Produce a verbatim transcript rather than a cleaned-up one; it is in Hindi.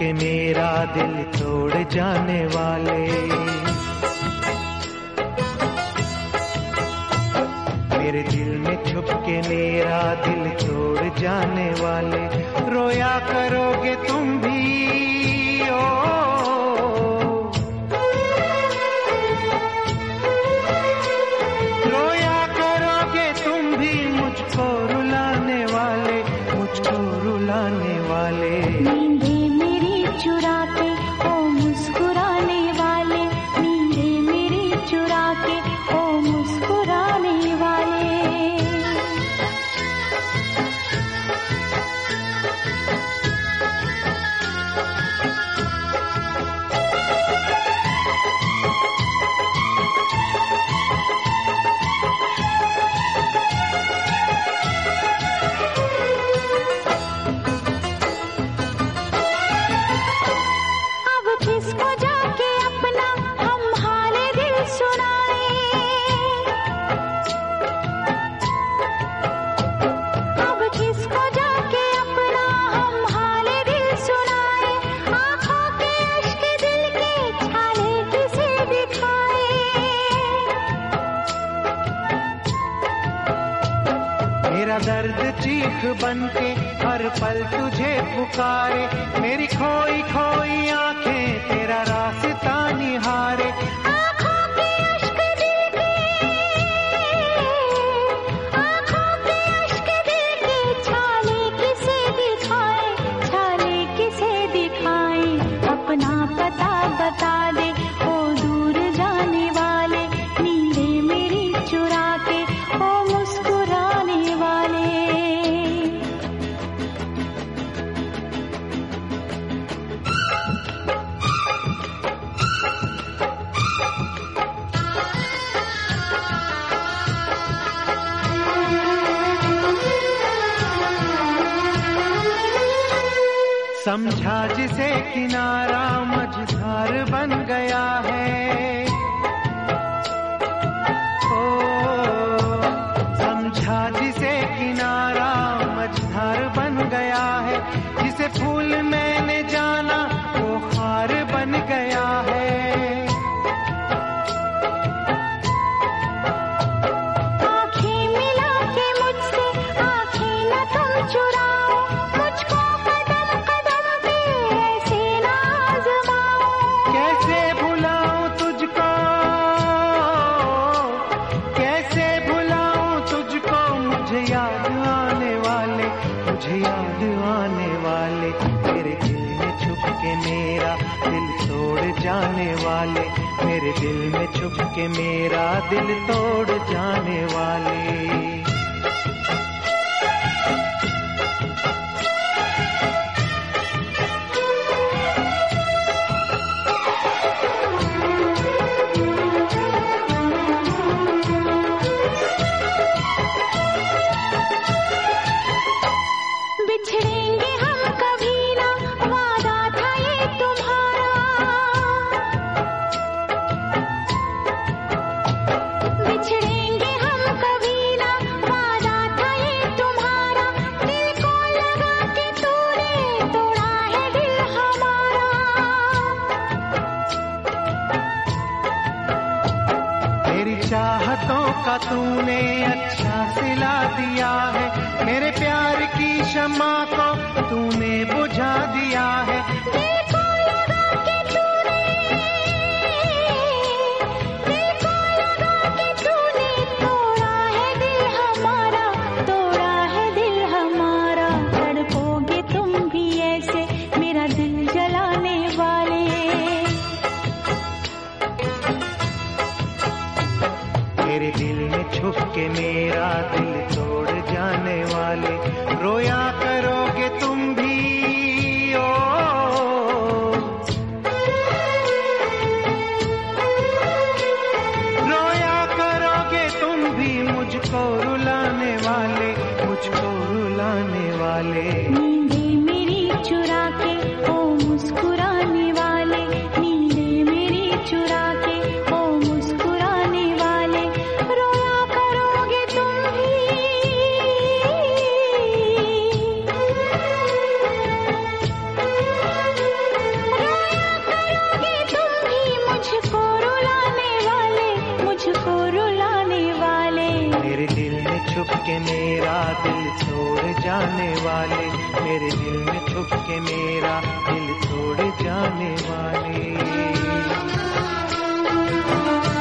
के मेरा दिल तोड़ जाने वाले, मेरे दिल में छुप के मेरा दिल तोड़ जाने वाले, रोया करोगे तुम भी ओ, रोया करोगे तुम भी मुझको रुलाने वाले, मुझको रुलाने वाले। नींदें मेरी चुरा के ओ मुस्कुराने वाले, नींदें मेरी चुरा के ओ मुस्कुराने वाले। मेरा दर्द चीख बनके हर पल तुझे पुकारे, मेरी खोई खोई आंखें तेरा रास्ता निहारे, आँखों के अश्क दिल के, आँखों के अश्क दिल के छाले किसे दिखाए, छाले किसे दिखाए। अपना पता बता दे ओ दूर जाने वाले, नींदें मेरी चुरा के ओ मुस्कुराने वाले। समझा जिसे किनारा मझधार बन गया है, ओ समझा जिसे किनारा मझधार बन गया है, जिसे फूल मैंने जाना वो हार बन गया है। आँखें मिला के मुझसे आँखें न तुम चुराओ, मुझको कदम कदम पे ऐसे ना आज़माओ। कैसे भुलाऊं तुझको, कैसे भुलाऊं तुझको, मुझे याद आने वाले, मुझे याद आने वाले, मेरे दिल में छुप के मेरा दिल तोड़ जाने वाले, मेरे दिल में छुप के मेरा दिल तोड़ जाने वाले। बिछड़ेंगे हम कभी ना, वादा था ये तुम्हारा, बिछड़ेंगे हम कभी ना, वादा था ये तुम्हारा। दिल को लगा के तूने तोड़ा है दिल हमारा। मेरी चाहतों का तूने अच्छा सिला दिया है, मेरे प्यार की शम्मा को तूने बुझा दिया है। दिल को लगा के तूने, दिल को लगा के तूने तोड़ा है दिल हमारा, तोड़ा है दिल हमारा। तड़पोगे तुम भी ऐसे मेरा दिल जलाने वाले, मेरे दिल में छुप के मेरा दिल तोड़ जाने वाले, रोया करोगे तुम भी ओ, रोया करोगे तुम भी मुझको रुलाने वाले, मुझको रुलाने वाले। नींदें मेरी चुरा के ओ मुस्कुराने वाले, नींदें मेरी चुरा के ओ मुस्कुराने वाले। रोया करोगे तुम भी के मेरा दिल तोड़ जाने वाले, मेरे दिल में छुप के मेरा दिल तोड़ जाने वाले।